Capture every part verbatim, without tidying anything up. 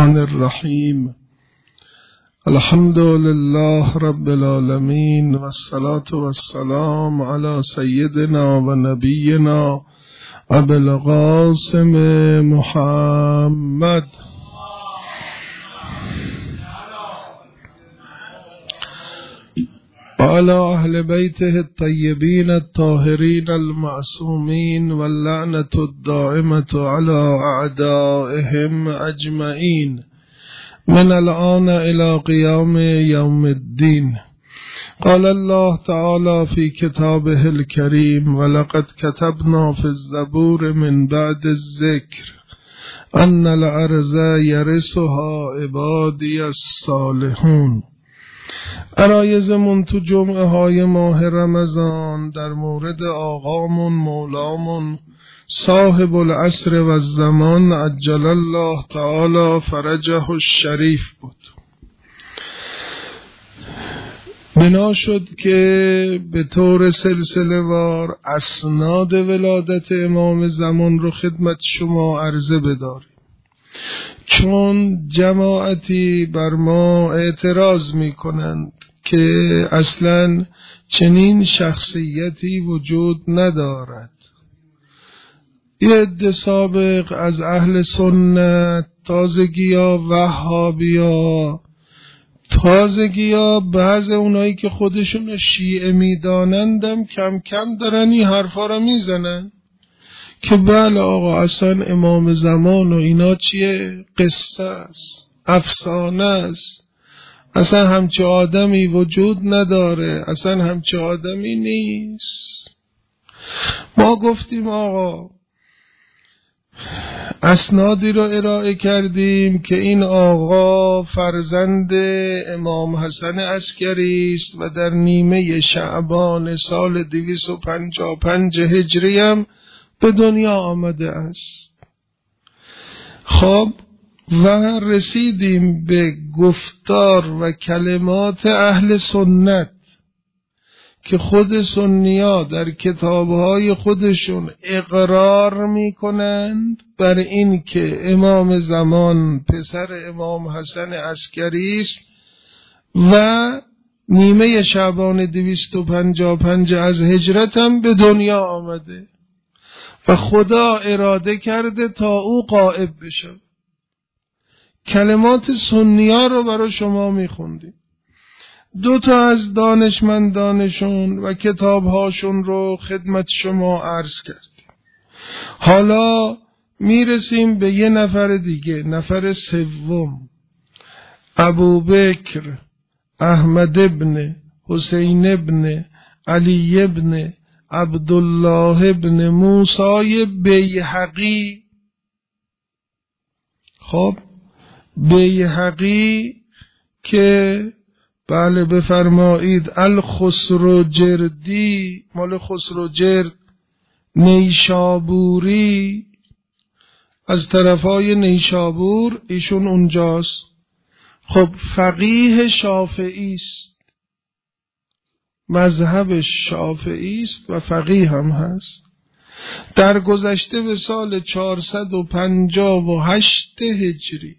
الرحمن الرحیم. الحمد لله رب العالمین والصلاة والسلام علی سیدنا و نبینا ابی القاسم محمد وعلى أهل بيته الطيبين الطاهرين المعصومين واللعنة الدائمة على أعدائهم أجمعين من الآن إلى قيام يوم الدين. قال الله تعالى في كتابه الكريم: ولقد كتبنا في الزبور من بعد الذكر أن الأرض يرثها عبادي الصالحون. عرایزمون تو جمعه های ماه رمضان در مورد آقامون مولامون صاحب العصر و الزمان عجل الله تعالی فرجه الشریف بود. بنا شد که به طور سلسله وار اسناد ولادت امام زمان رو خدمت شما عرضه بداریم، چون جماعتی بر ما اعتراض می کنند که اصلا چنین شخصیتی وجود ندارد. یه عده سابق از اهل سنت، تازگیا وهابیا، تازگیا بعض اونایی که خودشون شیعه می دانندم کم کم دارن این حرفا رو می زنن که بله آقا اصلا امام زمان و اینا چیه؟ قصه است، افسانه است، اصلا همچه آدمی وجود نداره، اصلا همچه آدمی نیست. ما گفتیم آقا اسنادی رو ارائه کردیم که این آقا فرزند امام حسن عسکری است و در نیمه شعبان سال دویست و پنجاه و پنج هجری هم به دنیا آمده است. خب و رسیدیم به گفتار و کلمات اهل سنت که خود سنیا در کتابهای خودشون اقرار می کنند بر این که امام زمان پسر امام حسن عسکری است و نیمه شعبان دویست و پنجاه و پنج از هجرت هم به دنیا آمده و خدا اراده کرده تا او غائب بشه. کلمات سنی‌ها رو برای شما میخوندیم. دو تا از دانشمندانشون و کتابهاشون رو خدمت شما عرض کردیم. حالا میرسیم به یه نفر دیگه، نفر سوم، ابوبکر احمد ابن حسین ابن علی ابن عبدالله ابن موسی بیهقی. خب بیهقی که بله بفرمایید الخسروجردی، مال خسروجرد، نیشابوری، از طرفای نیشابور، ایشون اونجاست. خب فقیه شافعی است، مذهب شافعی است و فقیه هم هست. در گذشته به سال چهارصد و پنجاه و هشت هجری،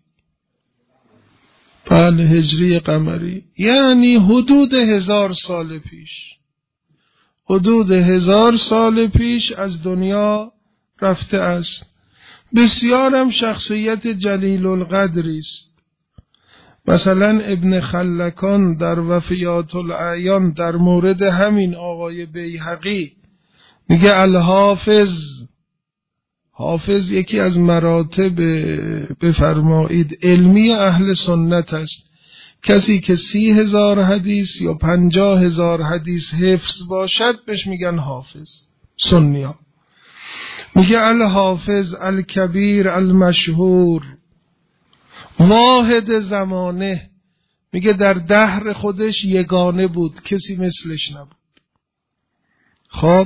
بله هجری قمری، یعنی حدود هزار سال پیش، حدود هزار سال پیش از دنیا رفته است. بسیارم شخصیت جلیل القدری است. مثلا ابن خلکان در وفیات الاعیان در مورد همین آقای بیهقی میگه الحافظ، حافظ یکی از مراتب بفرمایید علمی اهل سنت است. کسی که سی هزار حدیث یا پنجاه هزار حدیث حفظ باشد بهش میگن حافظ. سنیا میگه الحافظ الکبیر المشهور واحد زمانه، میگه در دهر خودش یگانه بود، کسی مثلش نبود. خب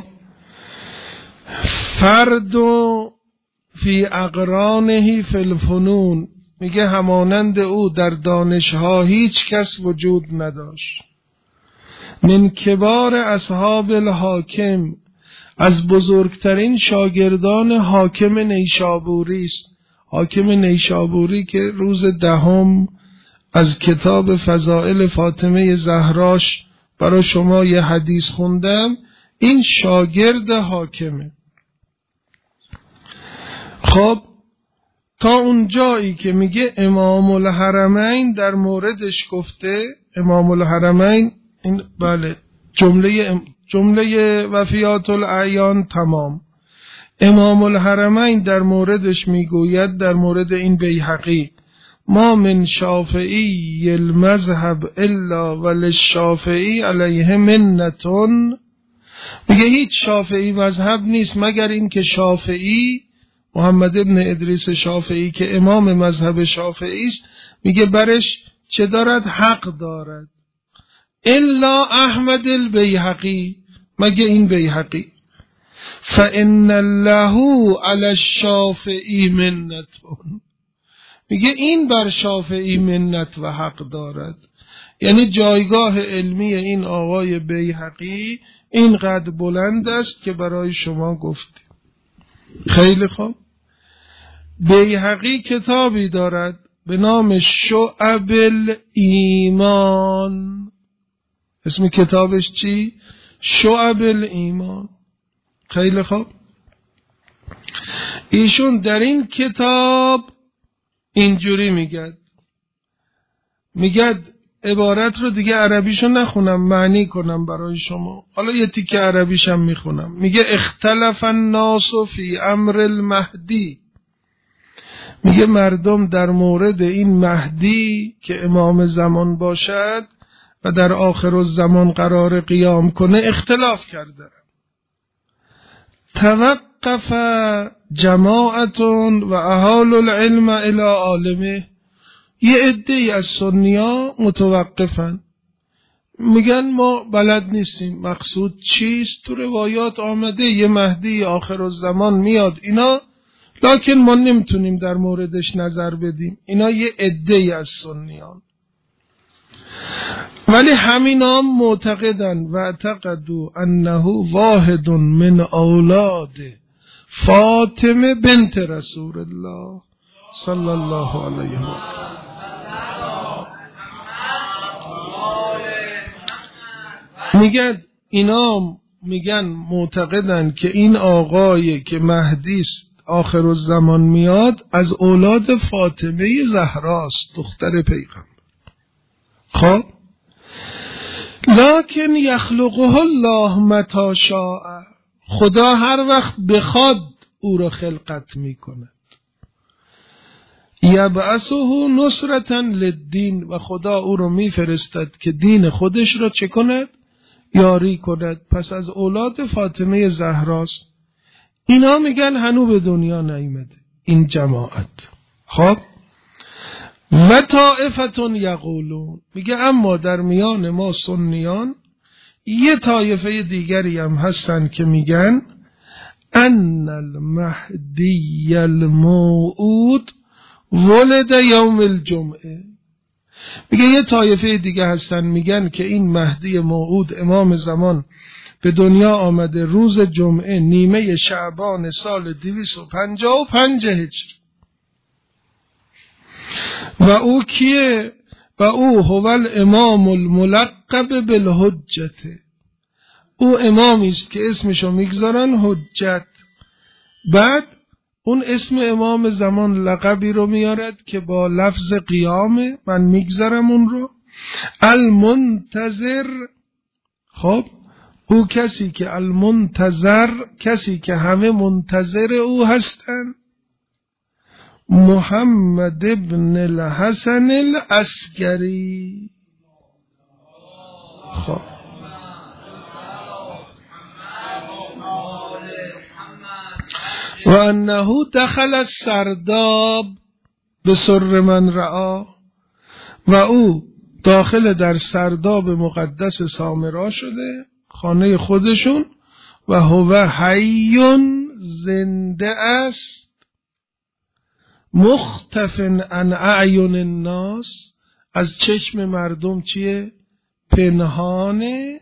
فرد و فی اقرانه فی الفنون، میگه همانند او در دانشها هیچ کس وجود نداشت. من کبار اصحاب الحاکم، از بزرگترین شاگردان حاکم نیشابوری است. حاکم نیشابوری که روز دهم از کتاب فضائل فاطمه زهراش برای شما یه حدیث خوندم، این شاگرد حاکمه. خب تا اون جایی که میگه امام الحرمین در موردش گفته، امام الحرمین این بله جمله جمله وفیات الاعیان تمام. امام الحرمین در موردش میگوید در مورد این بیهقی: ما من شافعی المذهب الا وللشافعی علیه منتون. میگه هیچ شافعی مذهب نیست مگر این که شافعی، محمد ابن ادریس شافعی که امام مذهب شافعی است، میگه برش چه دارد؟ حق دارد. الا احمد البیهقی، مگه این بیهقی. فان له علی الشافعی منتون، میگه این بر شافعی منت و حق دارد. یعنی جایگاه علمی این آقای بیهقی اینقدر بلند است که برای شما گفتیم. خیلی خوب. بیهقی کتابی دارد به نام شعب الایمان. اسم کتابش چی؟ شعب الایمان. خیلی خوب. ایشون در این کتاب اینجوری میگد، میگد عبارت رو دیگه عربیشو نخونم، معنی کنم برای شما، حالا یه تیکه عربیشم میخونم. میگه اختلف الناس فی امر المهدی، میگه مردم در مورد این مهدی که امام زمان باشد و در آخر الزمان قرار قیام کنه اختلاف کرده. توقف جماعتون و اهال العلم الى عالمه، یه عده‌ای از سنی‌ها متوقفن، میگن ما بلد نیستیم مقصود چیست، تو روایات آمده یه مهدی آخر الزمان میاد اینا، لکن ما نمیتونیم در موردش نظر بدیم. اینا یه عده‌ای از سنیان، ولی همینا معتقدن و اعتقدوا انه واحد من اولاد فاطمه بنت رسول الله صلی الله علیه و میگن اینا میگن معتقدن که این آقای که مهدی است آخر الزمان میاد از اولاد فاطمه زهراست، دختر پیغمبر. خب لکن یخلقه الله متی شاء، خدا هر وقت بخواد او را خلقت میکند. یبعثه نصرتا للدین، و خدا او را میفرستد که دین خودش را چه کند؟ یاری کند. پس از اولاد فاطمه زهراست. اینا میگن هنو به دنیا نیامده این جماعت. خب و طائفتون یقولون، میگه اما در میان ما سنیان یه طایفه دیگری هم هستن که میگن ان المهدی الموعود ولد یوم الجمعه. میگه یه طایفه دیگه هستن میگن که این مهدی موعود امام زمان به دنیا آمده روز جمعه نیمه شعبان سال دویست و پنجاه و پنج هجری. و او کیه؟ و او هو الامام الملقب بالحجت، او امامی است که اسمشو میگذارن حجت. بعد اون اسم امام زمان لقبی رو میارد که با لفظ قیامه، من میگذارم اون رو. المنتظر، خب او کسی که المنتظر، کسی که همه منتظر او هستن، محمد ابن الحسن العسکری. خب و انه دخل السرداب بسر من رعا، و او داخل در سرداب مقدس سامرا شده، خانه خودشون، و هو حیون، زنده است، مختفن عن اعین الناس، از چشم مردم چیه؟ پنهانه،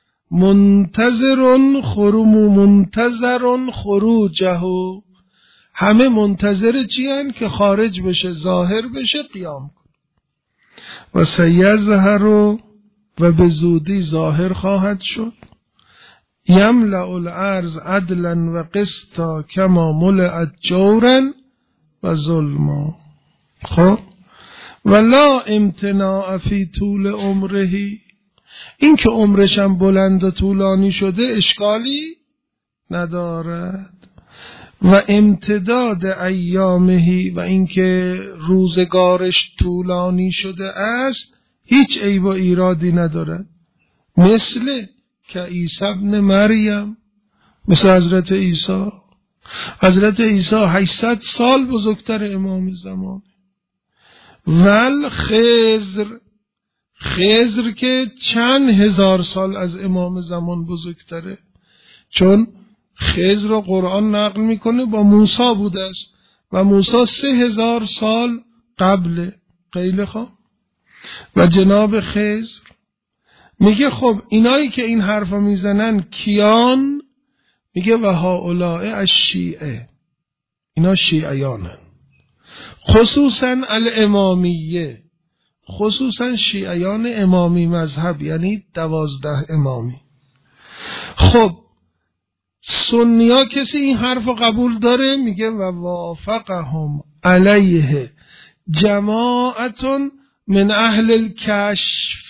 منتظرون خروم منتظرون خروجه، همه منتظر چی هن؟ که خارج بشه، ظاهر بشه، قیام کن. و سیظهر و به زودی ظاهر خواهد شد. یملأ الارض عدلا و قسطا کما ملئت جورا و ظلما. خب ولا امتناع فی طول عمره، این که عمرش هم بلند و طولانی شده اشکالی ندارد. و امتداد ایامهی، و اینکه روزگارش طولانی شده است هیچ عیب و ایرادی ندارد. مثل که عیسی ابن مریم، مثل حضرت عیسی. حضرت عیسی هشتصد سال بزرگتر امام زمان. ول خضر، خضر که چند هزار سال از امام زمان بزرگتره، چون خضر رو قرآن نقل میکنه با موسی بوده است و موسی سه هزار سال قبل قیل خواه. و جناب خضر میگه خب اینایی که این حرفا میزنن کیان؟ میگه و هؤلاء الشیعه، اینا شیعیانن، خصوصا الامامیه، خصوصا شیعیان امامی مذهب، یعنی دوازده امامی. خب سنیا کسی این حرف قبول داره؟ میگه و وافقهم علیه جماعتون من اهل الکشف،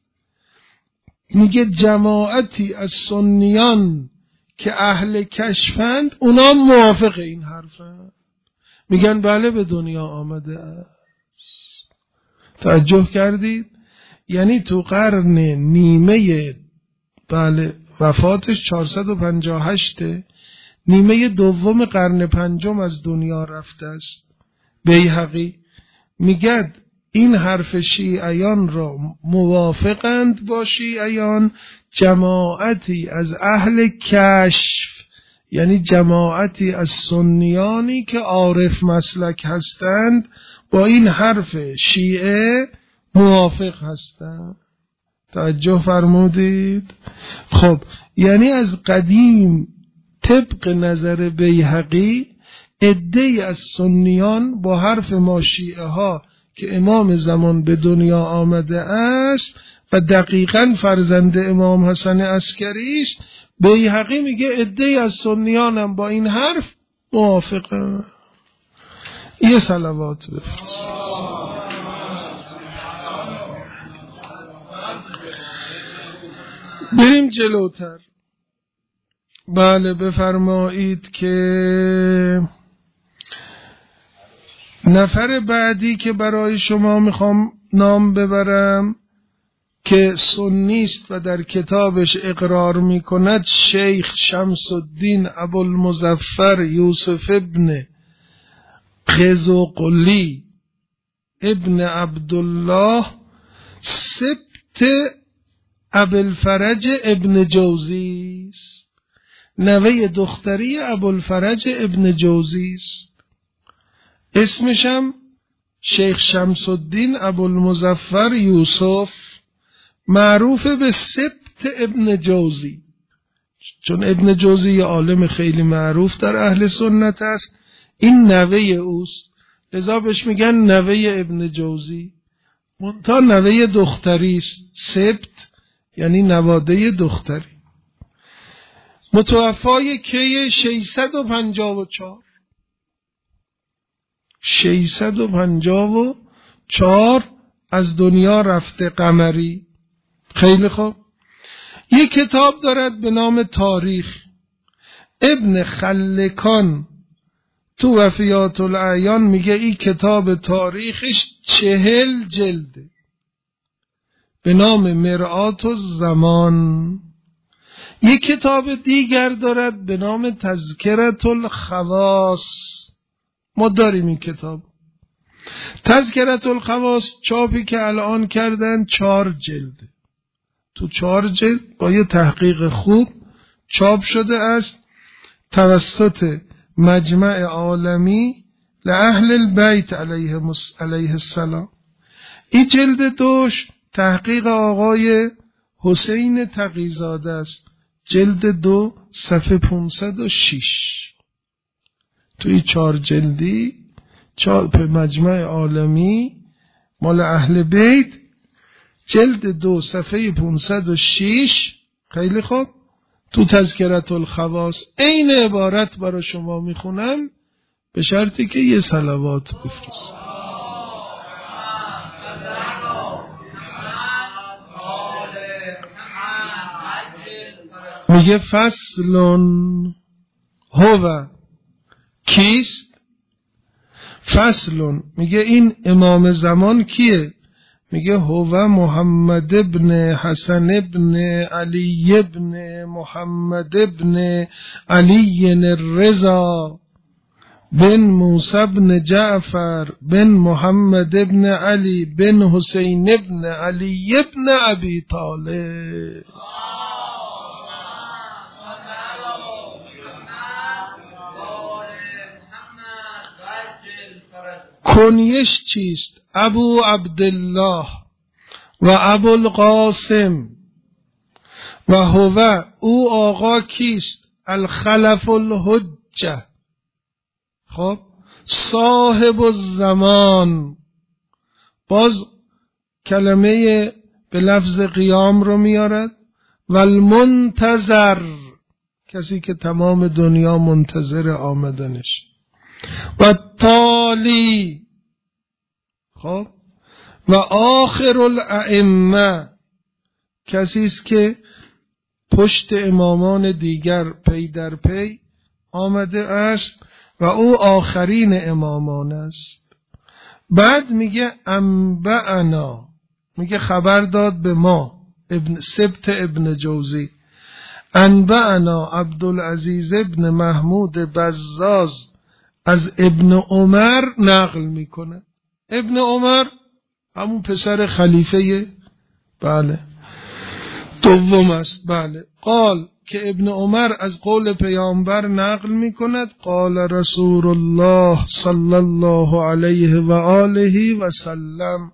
میگه جماعتی از سنیان که اهل کشفند اونا موافق این حرفند، میگن بله به دنیا آمده است. توجه کردید؟ یعنی تو قرن نیمه بله وفاتش چهارصد و پنجاه و هشت، نیمه دوم قرن پنجم از دنیا رفته است. بیهقی میگه این حرف شیعیان را موافقند با شیعیان جماعتی از اهل کشف، یعنی جماعتی از سنیانی که عارف مسلک هستند با این حرف شیعه موافق هستند. توجه فرمودید؟ خب یعنی از قدیم طبق نظر بیهقی عده‌ای از سنیان با حرف ما شیعه ها که امام زمان به دنیا آمده است و دقیقاً فرزند امام حسن عسکری است، بیهقی میگه عده‌ای از سنیان هم با این حرف موافقه. یه صلوات بفرست. بریم جلوتر. بله بفرمایید که نفر بعدی که برای شما میخوام نام ببرم که سنیست و در کتابش اقرار میکند شیخ شمس الدین ابوالمظفر یوسف ابن قزوقلی ابن عبدالله سبت ابوالفرج ابن جوزی است، نوه دختری ابوالفرج ابن جوزی است. اسمشم شیخ شمس الدین ابوالمظفر یوسف، معروف به سبت ابن جوزی، چون ابن جوزی یه عالم خیلی معروف در اهل سنت است، این نوه اوست، لذا بهش میگن نوه ابن جوزی. منتها نوه دختری است، سبت یعنی نواده دختری. متوفای کی؟ ششصد و پنجاه و چهار ششصد و پنجاه و چهار از دنیا رفته قمری. خیلی خوب. یک کتاب دارد به نام تاریخ. ابن خلکان تو وفیات الاعیان میگه این کتاب تاریخش چهل جلده به نام مرآت الزمان. یک کتاب دیگر دارد به نام تذکرة الخواص. ما داریم این کتاب تذکرة الخواص، چاپی که الان کردن چهار جلده، تو چهار جلد با یه تحقیق خوب چاپ شده است توسط مجمع عالمی لأهل البیت علیه, علیه السلام. این جلد دوش تحقیق آقای حسین تقی‌زاده است، جلد دو صفحه پانصد و شش. توی چهار جلدی، چاپ مجمع عالمی مال اهل بیت، جلد دو صفحه پانصد و شش. خیلی خوب، تو تذکرة الخواص این عبارت برای شما میخونم، به شرطی که یه صلوات بفرست. میگه فصلون هو کیست؟ فصلون میگه این امام زمان کیه؟ میگه هو محمد ابن حسن ابن علی ابن محمد ابن علی الرضا بن موسی ابن جعفر بن محمد ابن علی بن حسین ابن علی ابن ابی طالب. کنیش چیست؟ ابو عبدالله و ابو القاسم و هو او آقا کیست؟ الخلف الحجه. خب صاحب الزمان، باز کلمه به لفظ قیام رو میارد. و المنتظر، کسی که تمام دنیا منتظر آمدنش. و تالی، خب و آخر الائمه، کسی است که پشت امامان دیگر پی در پی آمده است و او آخرین امامان است. بعد میگه انبأنا، میگه خبر داد به ما ابن سبت ابن جوزی. انبأنا عبدالعزیز ابن محمود بزاز از ابن عمر نقل میکنه. ابن عمر همون پسر خلیفه بله دوم است. بله قال که ابن عمر از قول پیامبر نقل میکند قال رسول الله صلی الله علیه و آله و سلم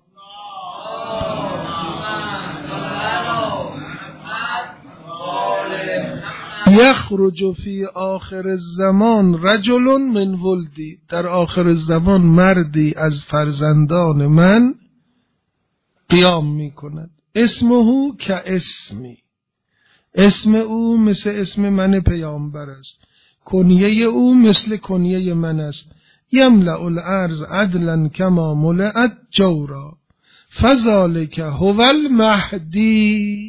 یخرج فی آخر الزمان رجل من ولدی، در آخر الزمان مردی از فرزندان من قیام می کند. اسمه که اسمی، اسم او مثل اسم من پیامبر است، کنیه او مثل کنیه من است. یملأ الارض عدلا کما ملئت جورا فذلک هو المهدی.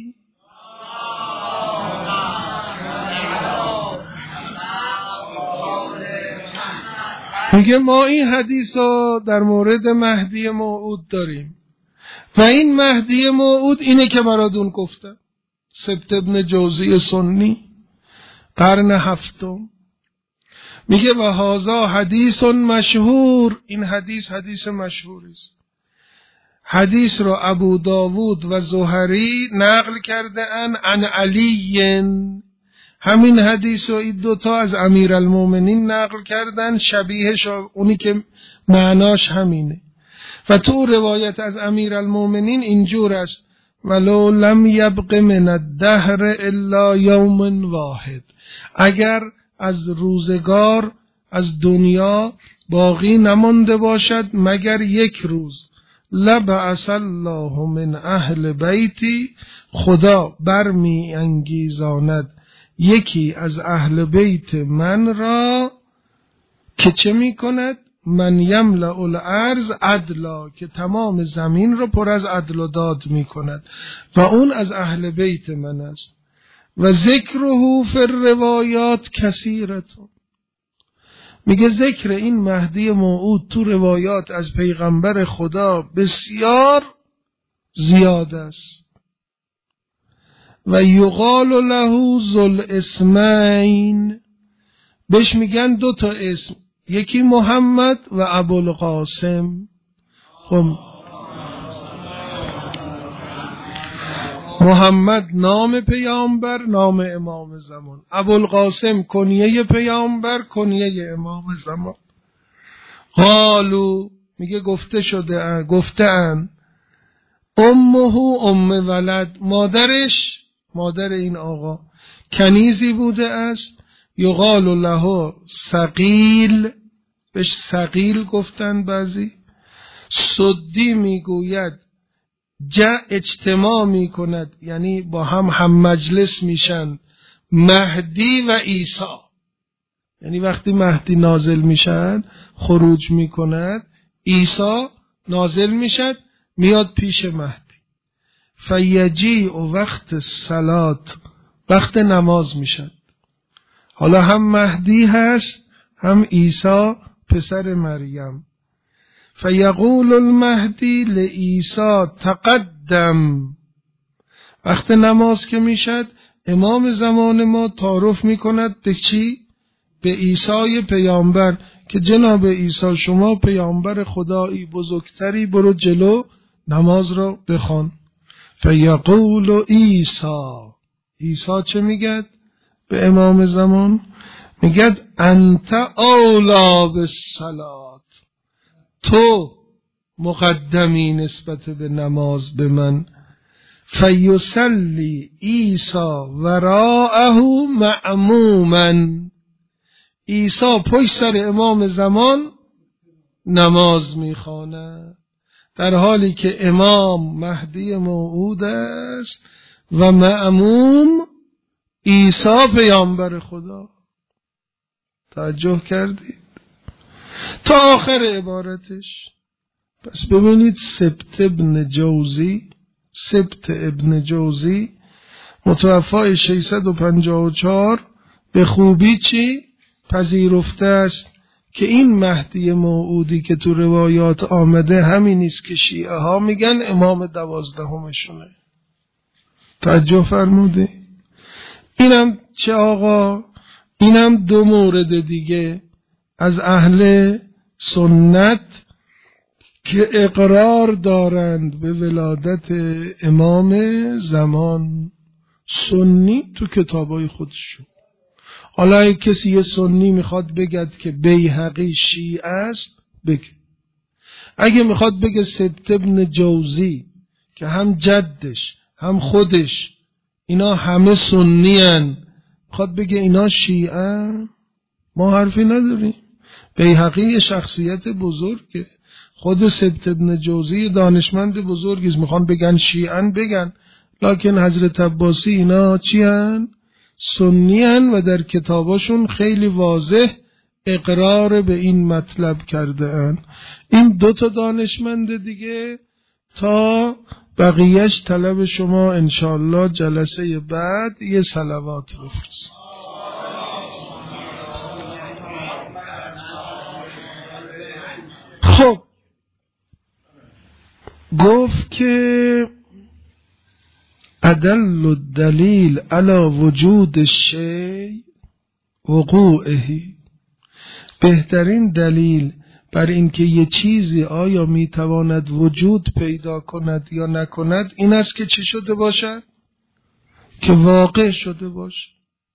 میگه ما این حدیث رو در مورد مهدی موعود داریم و این مهدی موعود اینه که براتون گفتم. سبت ابن جوزی سنی قرن هفتم میگه و هذا حدیث مشهور، این حدیث حدیث مشهوری است. حدیث رو ابو داوود و زهری نقل کرده ان عن علی، همین حدیث رو این دوتا از امیرالمومنین نقل کردن، شبیهش اونی که معناش همینه. و تو روایت از امیرالمومنین اینجور است ولو لم یبق من الدهر الا یوم واحد، اگر از روزگار از دنیا باقی نمانده باشد مگر یک روز، لبعث الله من اهل بیتی، خدا برمی انگیزاند یکی از اهل بیت من را که چه می کند؟ من یملأ الارض عدلا، که تمام زمین را پر از عدل و داد می کند و اون از اهل بیت من است. و ذکره فی الروایات کثیرتون، میگه ذکر این مهدی موعود تو روایات از پیغمبر خدا بسیار زیاد است. و یقال له ذوالاسمین، بهش میگن دو تا اسم، یکی محمد و ابوالقاسم. خب محمد نام پیامبر، نام امام زمان، ابوالقاسم کنیه پیامبر، کنیه امام زمان. قالو میگه گفته شده گفته ان امه ام ولد، مادرش مادر این آقا کنیزی بوده است، یقال له ثقیل بهش ثقیل گفتن بعضی. سدی میگوید جا اجتماع میکند، یعنی با هم هم مجلس میشن مهدی و عیسی. یعنی وقتی مهدی نازل میشد خروج میکند، عیسی نازل میشد میاد پیش مهدی. فیجیع و وقت صلات، وقت نماز میشد. حالا هم مهدی هست هم عیسی پسر مریم. فیقول المهدی لعیسی تقدم، وقت نماز که میشد امام زمان ما تعارف میکند به چی؟ به عیسی پیامبر که جناب عیسی شما پیامبر خدایی بزرگتری، برو جلو نماز را بخوان. فیقول عیسی، عیسی چه میگد به امام زمان؟ میگد انت اولا بالصلاة، تو مقدمی نسبت به نماز به من. فیصلی عیسی وراءه مأموما، عیسی پشت سر امام زمان نماز میخواند، در حالی که امام مهدی موعود است و مأموم عیسی پیامبر خدا. توجه کردید تا آخر عبارتش. پس ببینید سبت ابن جوزی، سبت ابن جوزی متوفای ششصد و پنجاه و چهار به خوبی چی پذیرفته است که این مهدی موعودی که تو روایات آمده همین نیست که شیعه ها میگن امام دوازدهمشونه. توجه فرموده. اینم چه آقا، اینم دو مورد دیگه از اهل سنت که اقرار دارند به ولادت امام زمان، سنی تو کتابای خودشون. حالا اگه کسی یه سنی میخواد بگد که بیهقی شیعه است بگه، اگه میخواد بگه سبت ابن جوزی که هم جدش هم خودش اینا همه سنی هن، میخواد بگه اینا شیعه، ما حرفی نداریم. بیهقی شخصیت بزرگه، خود سبت ابن جوزی دانشمند بزرگیست، میخوان بگن شیعن بگن، لکن حضرت عباسی اینا چی هن؟ سنی هن و در کتاباشون خیلی واضح اقرار به این مطلب کرده هن. این دو تا دانشمند دیگه تا بقیهش طلب شما انشاءالله جلسه بعد یه صلوات بفرست. خب گفت که ادل الدلیل علی وجود الشیء وقوعه، بهترین دلیل بر اینکه یه چیزی آیا میتواند وجود پیدا کند یا نکند این است که چی شده باشد؟ که واقع شده باشد.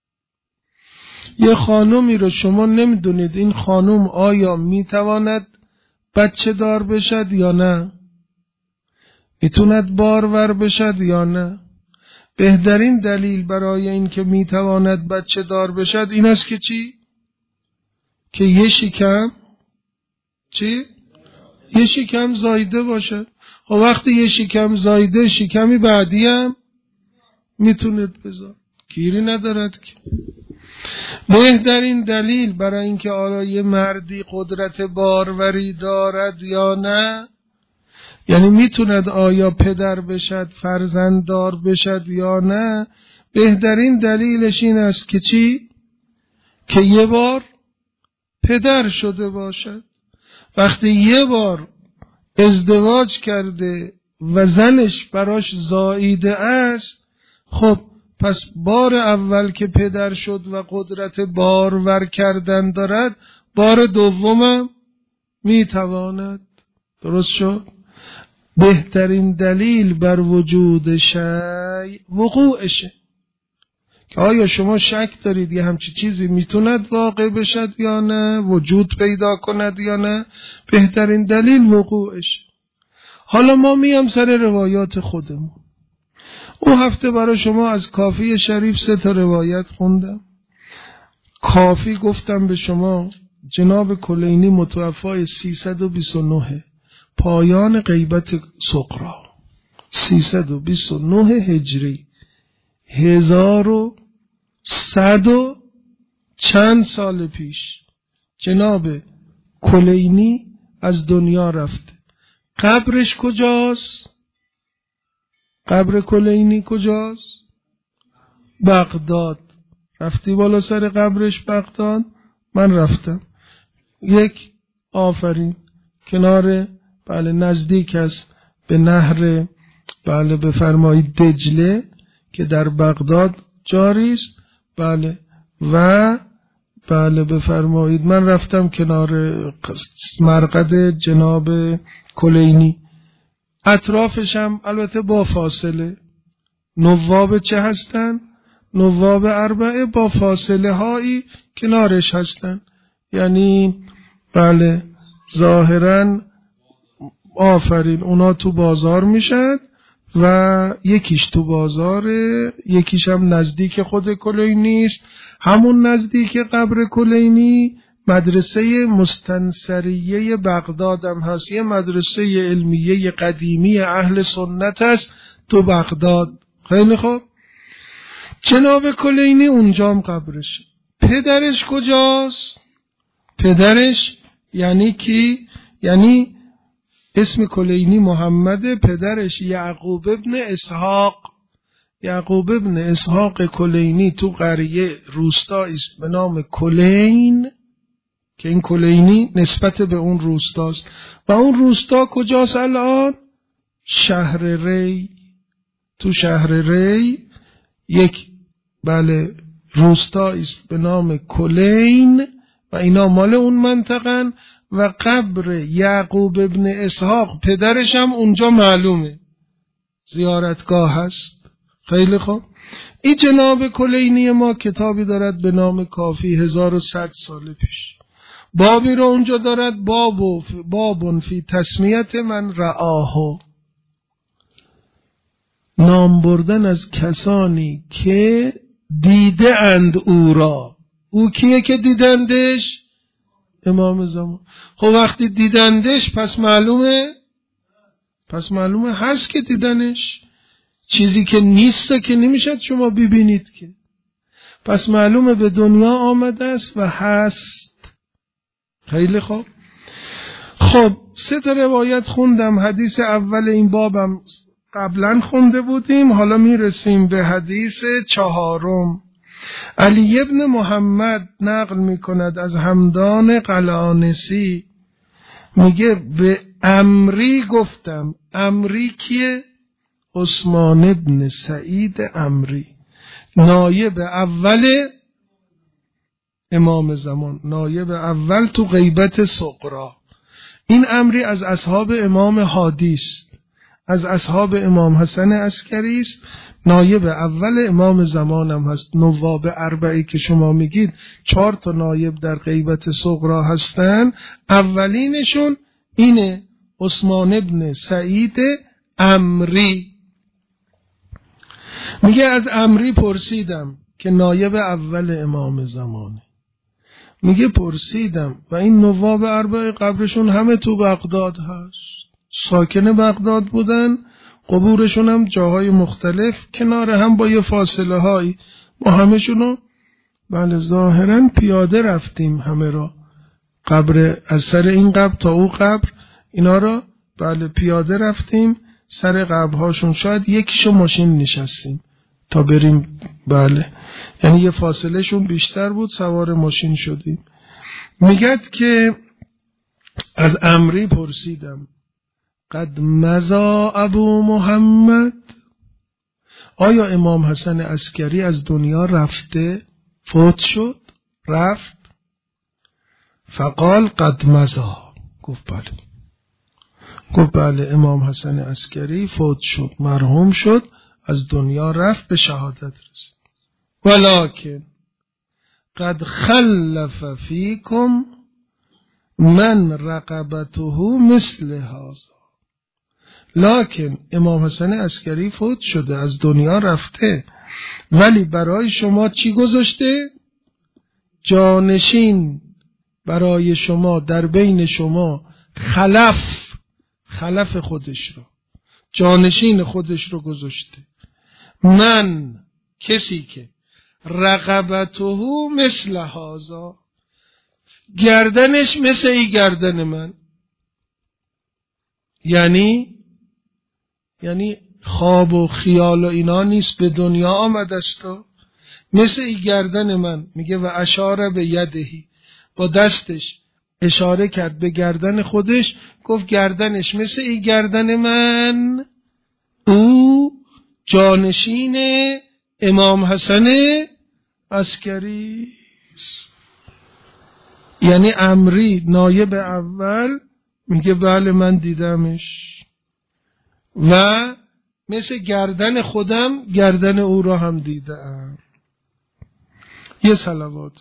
یه خانومی رو شما نمیدونید این خانوم آیا میتواند بچه دار بشد یا نه، میتوند بارور بشد یا نه. بهترین دلیل برای این که میتواند بچه دار بشد این است که چی؟ که یه شکم چی؟ یه شکم زایده باشد. خب وقتی یه شکم زایده، شکمی بعدی هم میتوند بذار، گیری ندارد که. بهترین دلیل برای اینکه آیا یه مردی قدرت باروری دارد یا نه، یعنی میتوند آیا پدر بشد، فرزنددار بشد یا نه، بهترین دلیلش این است که چی؟ که یه بار پدر شده باشد. وقتی یه بار ازدواج کرده و زنش براش زاییده است، خب پس بار اول که پدر شد و قدرت بارور کردن دارد، بار دومم میتواند. درست شد؟ بهترین دلیل بر وجود شیء وقوعشه، که آیا شما شک دارید یه همچی چیزی میتوند واقع بشد یا نه، وجود پیدا کند یا نه، بهترین دلیل وقوعشه. حالا ما میام سر روایات خودمون. اون هفته برای شما از کافی شریف سه تا روایت خوندم. کافی گفتم به شما جناب کلینی متوفای سیصد و بیست و نه پایان غیبت صغرا، سیصد و بیست و نه هجری، هزار و صد و چند سال پیش جناب کلینی از دنیا رفته. قبرش کجاست؟ قبر کلینی کجاست؟ بغداد. رفتی بالا سر قبرش بغداد؟ من رفتم. یک آفرین کنار بله نزدیک است به نهر بله بفرمایید دجله که در بغداد جاری است. بله و بله بفرمایید من رفتم کنار مرقد جناب کلینی. اطرافشم البته با فاصله نواب چه هستن؟ نواب اربعه با فاصله هایی کنارش هستن، یعنی بله ظاهرا آفرین اونا تو بازار میشد و یکیش تو بازاره، یکیش هم نزدیک خود کلینی است. همون نزدیک قبر کلینی مدرسه مستنصریه بغداد هم هست، یه مدرسه علمیه قدیمی اهل سنت است تو بغداد. خیلی خوب، جناب کلینی اونجام قبرش. پدرش کجاست؟ پدرش یعنی کی؟ یعنی اسم کلینی محمد، پدرش یعقوب ابن اسحاق. یعقوب ابن اسحاق کلینی تو قریه روستا است به نام کلین که این کلینی نسبت به اون روستاست. و اون روستا کجاست الان؟ شهر ری. تو شهر ری یک بله روستا است به نام کلین و اینا مال اون منطقن و قبر یعقوب ابن اسحاق پدرش هم اونجا معلومه، زیارتگاه هست. خیلی خوب، این جناب کلینی ما کتابی دارد به نام کافی، هزار و صد سال پیش. بابی رو اونجا دارد، باب بابون فی تسمیت من رآهو، نام بردن از کسانی که دیده اند او را. او کیه که دیدندش؟ امام زمان. خب وقتی دیدندش پس معلومه پس معلومه هست که دیدنش. چیزی که نیسته که نمیشد شما ببینید که، پس معلومه به دنیا آمده است و هست. خیلی خوب. خب سه تا روایت خوندم. حدیث اول این بابم قبلا خونده بودیم، حالا میرسیم به حدیث چهارم. علی ابن محمد نقل میکند از همدان قلانسی، میگه به عمری گفتم. عمری کیه؟ عثمان ابن سعید عمری، نایب اول امام زمان، نایب اول تو غیبت صغرا. این عمری از اصحاب امام هادی است، از اصحاب امام حسن عسکری است، نایب اول امام زمان هم هست. نواب اربعی که شما میگید چهار تا نایب در غیبت صغرا هستن، اولینشون اینه، عثمان ابن سعید عمری. میگه از عمری پرسیدم که نایب اول امام زمانه. میگه پرسیدم و این نواب اربعه قبرشون همه تو بغداد هست، ساکن بغداد بودن، قبورشون هم جاهای مختلف کنار هم با یه فاصله هایی. ما همه شونو بله ظاهرا پیاده رفتیم همه را، قبر از سر این قبر تا او قبر اینا را بله پیاده رفتیم، سر قبرهاشون شاید یکیشو ماشین نشستیم تا بریم. بله یعنی یه فاصله شون بیشتر بود، سوار ماشین شدیم. میگد که از عمری پرسیدم قد مضا ابو محمد، آیا امام حسن عسکری از دنیا رفته، فوت شد، رفت؟ فقال قد مضا، گفت بله. گفت بله امام حسن عسکری فوت شد، مرحوم شد، از دنیا رفت، به شهادت رسید. ولکن قد خلف فیکم من رقبته مثل هذا، لکن امام حسن عسکری فوت شده، از دنیا رفته، ولی برای شما چی گذاشته؟ جانشین برای شما در بین شما خلف خلف خودش رو، جانشین خودش رو گذاشته. من کسی که رقبته مثل هذا، گردنش مثل ای گردن من، یعنی یعنی خواب و خیال و اینا نیست، به دنیا آمده است مثل ای گردن من. میگه و اشاره به یدهی، با دستش اشاره کرد به گردن خودش، گفت گردنش مثل ای گردن من. او جانشین امام حسن عسکری است. یعنی امری نایب اول میگه بله من دیدمش و مثل گردن خودم گردن او را هم دیدم. یه صلوات.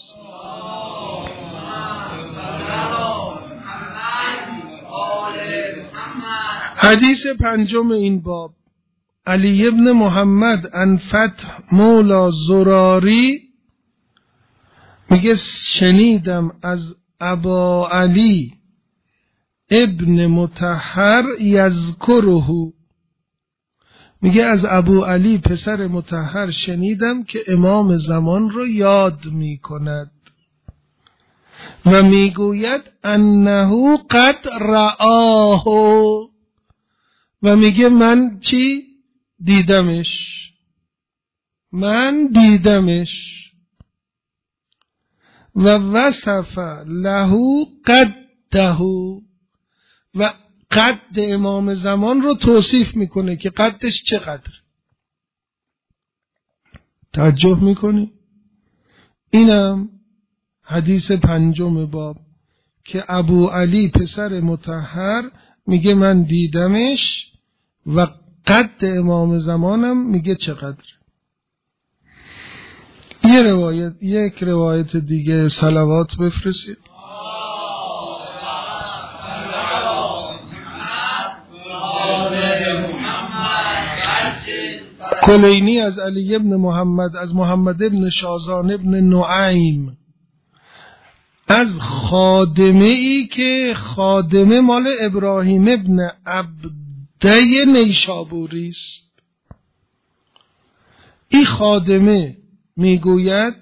حدیث پنجم این باب، علی ابن محمد عن فتح مولا زراری میگه شنیدم از ابا علی ابن مطهر یذکره، میگه از ابو علی پسر مطهر شنیدم که امام زمان رو یاد میکند و میگوید انه قد رآه، و میگه من چی؟ دیدمش، من دیدمش. و وصف له قده، و قد امام زمان رو توصیف میکنه که قدش چقدر. توجه میکنی؟ اینم حدیث پنجم باب که ابو علی پسر مطهر میگه من دیدمش و قد امام زمانم میگه چقدر. یه روایت یک روایت دیگه صلوات بفرستید. کلینی از علی ابن محمد از محمد ابن شازان ابن نعیم از خادمه ای که خادمه مال ابراهیم ابن عبده نیشابوری است. این خادمه میگوید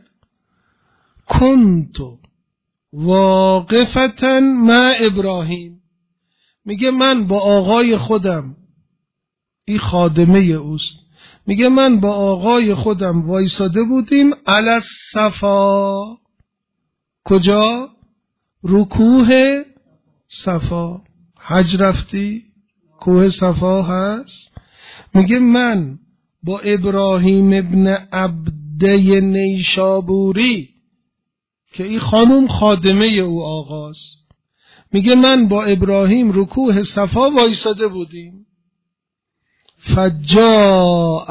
کنتو واقفتا مع ابراهیم، میگه من با آقای خودم، این خادمه اوست، میگه من با آقای خودم وایساده بودیم علی الصفا. کجا؟ رکوه صفا. حج رفتی؟ کوه صفا هست. میگه من با ابراهیم ابن عبده نیشابوری که این خانم خادمه او آقاست، میگه من با ابراهیم رکوه صفا وایساده بودیم. فجاء،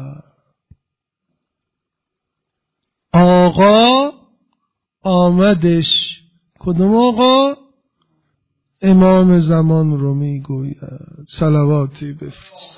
آقا آمدش. کدوم آقا؟ امام زمان رو میگوید. صلواتی بفرست.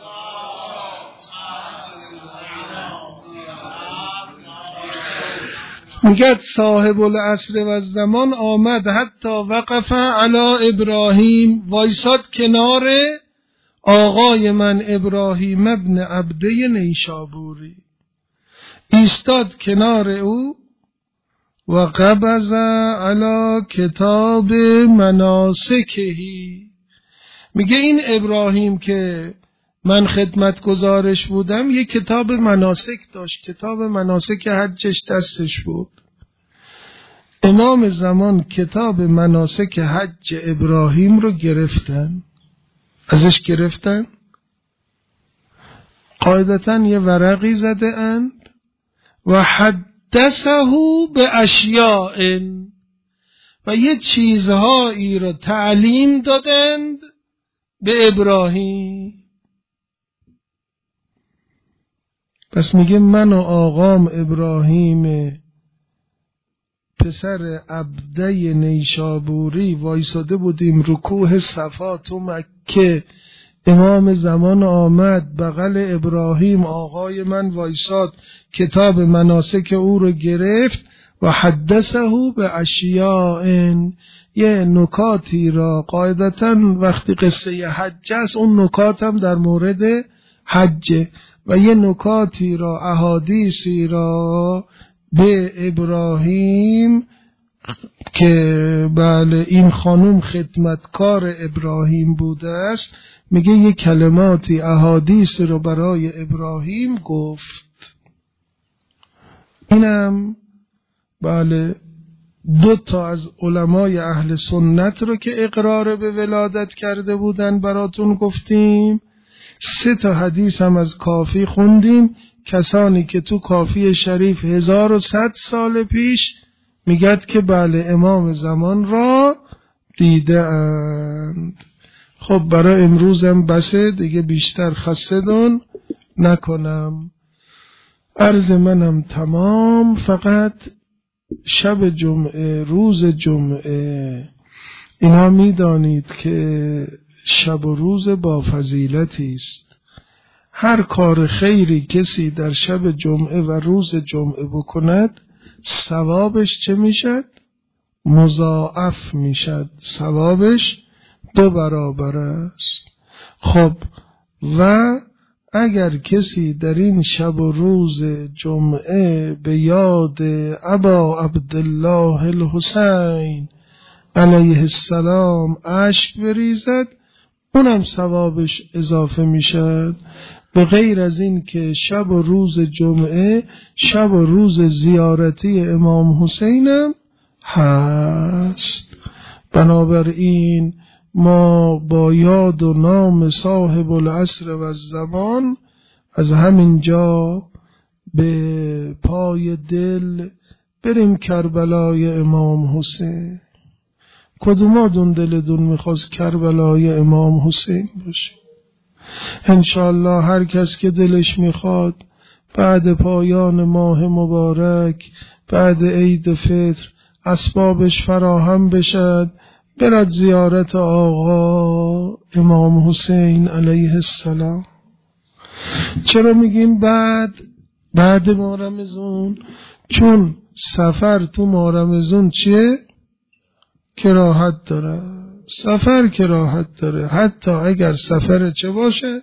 میگه صاحب العصر و الزمان آمد حتی وقف علی ابراهیم، وایساد کنار آقای من ابراهیم ابن عبده نیشابوری، ایستاد کنار او و قبض علی کتاب مناسکهی. میگه این ابراهیم که من خدمت گزارش بودم یک کتاب مناسک داشت، کتاب مناسک حجش دستش بود. امام زمان کتاب مناسک حج ابراهیم رو گرفتن، ازش گرفتن، قاعدتاً یه ورقی زده اند و حدثه به اشیاء، و یه چیزهایی رو تعلیم دادند به ابراهیم. پس میگه من و آقام ابراهیم پسر عبده نیشابوری وایساده بودیم رکوه صفا تو مکه. امام زمان آمد بغل ابراهیم آقای من وایساد، کتاب مناسک او رو گرفت و حدثه به اشیاء، یه نکاتی را قاعدتاً وقتی قصه حج است اون نکات هم در مورد حج و یه نکاتی را احادیثی را به ابراهیم که بله این خانم خدمتکار ابراهیم بوده است، میگه یه کلماتی احادیث رو برای ابراهیم گفت. اینم بله دو تا از علمای اهل سنت رو که اقرار به ولادت کرده بودن براتون گفتیم. سه تا حدیث هم از کافی خوندیم، کسانی که تو کافی شریف هزار و صد سال پیش میگد که بله امام زمان را دیده اند. خب برای امروزم بسه دیگه، بیشتر خستدون نکنم. عرض منم تمام. فقط شب جمعه، روز جمعه، اینا میدانید که شب و روز با فضیلتی است. هر کار خیری کسی در شب جمعه و روز جمعه بکند ثوابش چه میشد؟ مضاعف میشد، ثوابش دو برابر است. خب و اگر کسی در این شب و روز جمعه به یاد ابا عبدالله الحسین علیه السلام اشک بریزد، اونم ثوابش اضافه میشد. به غیر از این که شب و روز جمعه شب و روز زیارتی امام حسینم هست. بنابراین ما با یاد و نام صاحب العصر و الزمان از همین جا به پای دل بریم کربلای امام حسین. کدوماتون دلتون میخواست کربلای امام حسین باشه؟ انشاءالله هر کس که دلش میخواد بعد پایان ماه مبارک، بعد عید فطر، اسبابش فراهم بشد، برد زیارت آقا امام حسین علیه السلام. چرا میگیم بعد بعد ماه رمضان؟ چون سفر تو ماه رمضان چیه؟ کراهت داره. سفر کراهت داره، حتی اگر سفر چه باشه؟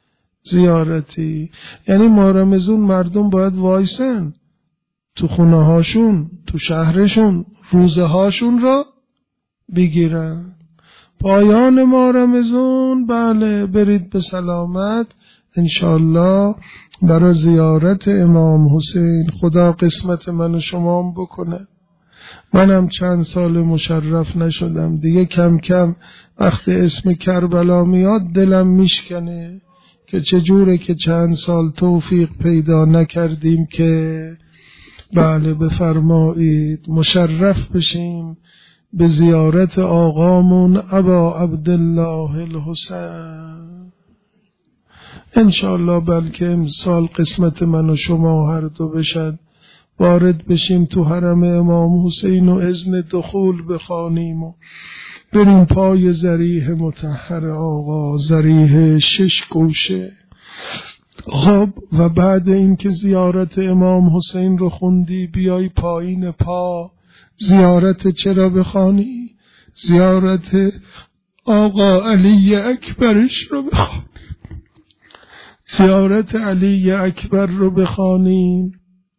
زیارتی. یعنی ماه رمضان مردم باید وایسن تو خونه هاشون، تو شهرشون، روزه هاشون را بگیرن. پایان ماه رمضان بله برید به سلامت انشاءالله برای زیارت امام حسین. خدا قسمت من و شما بکنه. منم چند سال مشرف نشدم دیگه، کم کم وقتی اسم کربلا میاد دلم میشکنه که چجوره که چند سال توفیق پیدا نکردیم که بله بفرمایید مشرف بشیم به زیارت آقامون ابا عبدالله الحسین. انشاءالله بلکه امسال قسمت من و شما هر دو بشد، وارد بشیم تو حرم امام حسین و اذن دخول بخوانیم و بریم پای ذریح مطهر آقا، ذریح شش گوشه. خب و بعد اینکه زیارت امام حسین رو خوندی بیای پایین پا زیارت چرا بخوانی؟ زیارت آقا علی اکبرش رو بخوانی، زیارت علی اکبر رو بخوانیم.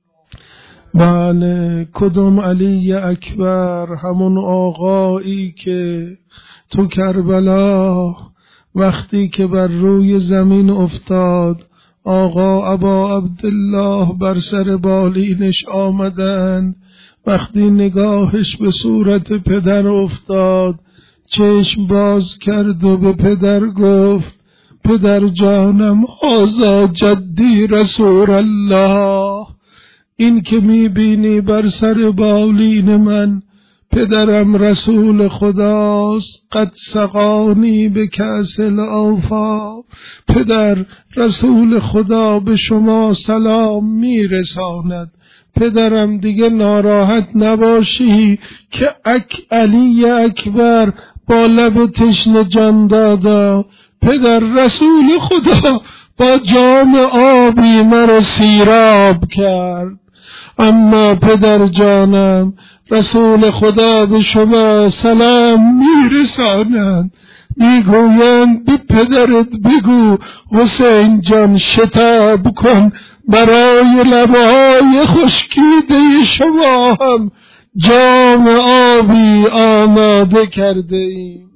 بله کدوم علی اکبر؟ همون آقایی که تو کربلا وقتی که بر روی زمین افتاد آقا ابا عبدالله بر سر بالینش آمدند، وقتی نگاهش به صورت پدر افتاد چشم باز کرد و به پدر گفت پدر جانم هذا جدی رسول الله، این که میبینی بر سر بالین من پدرم رسول خداست. قد سقانی به کأس الوفا، پدر رسول خدا به شما سلام میرساند. پدرم دیگه ناراحت نباشی که اک علی اکبر با لب تشنه جان دادا، پدر رسول خدا با جام آبی مرا سیراب کرد. اما پدر جانم رسول خدا به شما سلام میرسانند، میگویند به پدرت بگو حسین جان شتاب کن، برای لبهای خشکیده شما هم جام آبی آماده کرده ایم.